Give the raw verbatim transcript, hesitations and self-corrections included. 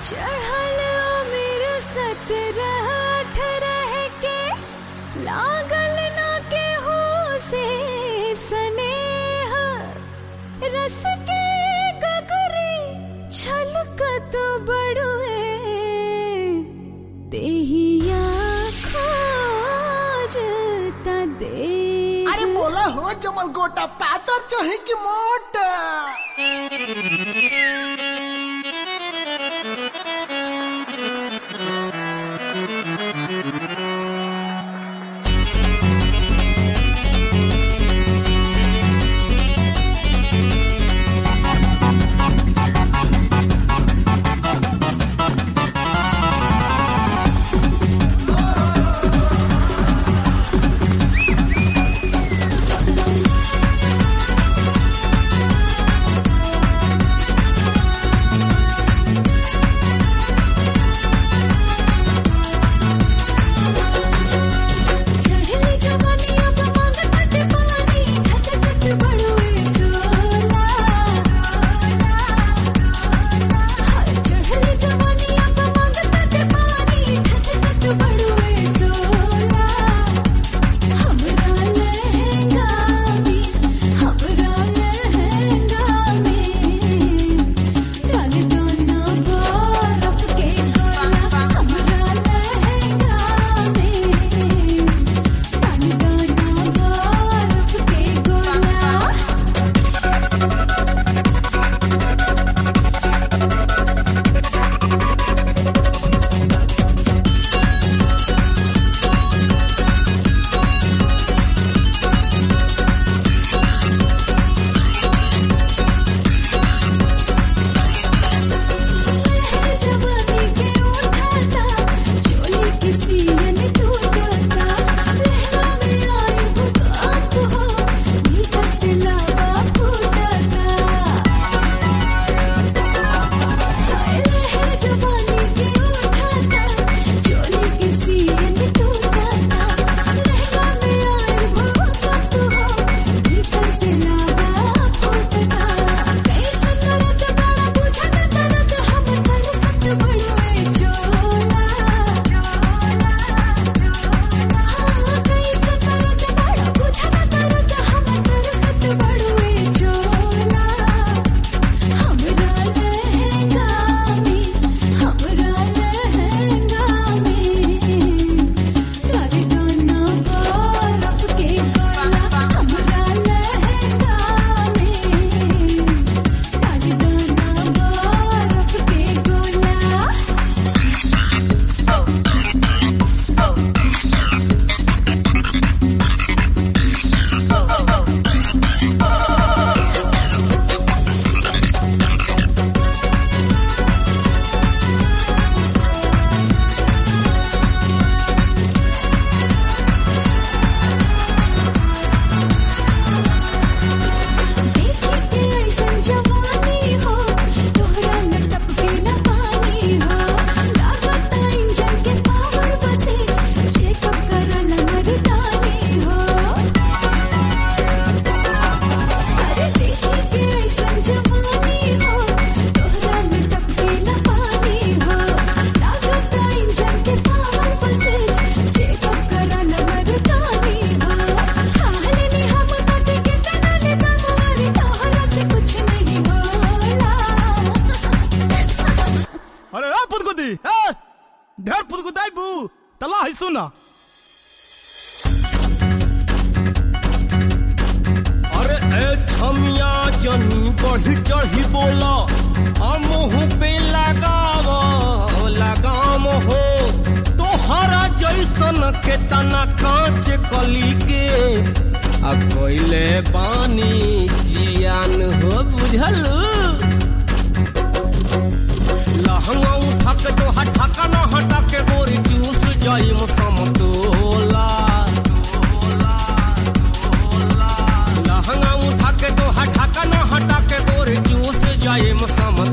चढ़ल मेरे सत्रह अठारह के लागल ना के हो से स्नेह रस के गगरे छलकत बड़ुए देहिया खोजता दे। अरे बोला हो जमल गोटा पातर चाहे कि मोटा। ढेर पुदगुदाई बू तला है सुना। अरे ए छमिया जनी बढ़ चढ़ी बोला मुँह पे लगाव लगाम हो तोहरा जैसन के तना कांच कली के आ कोइले पानी जियान हो बुझल। लहंगा उठा के जो हटा न हटा के गोरी चूस जाई समतोला। लहंगा उठा के जो हटा न हटा के गोरी चूस जाई समतोला।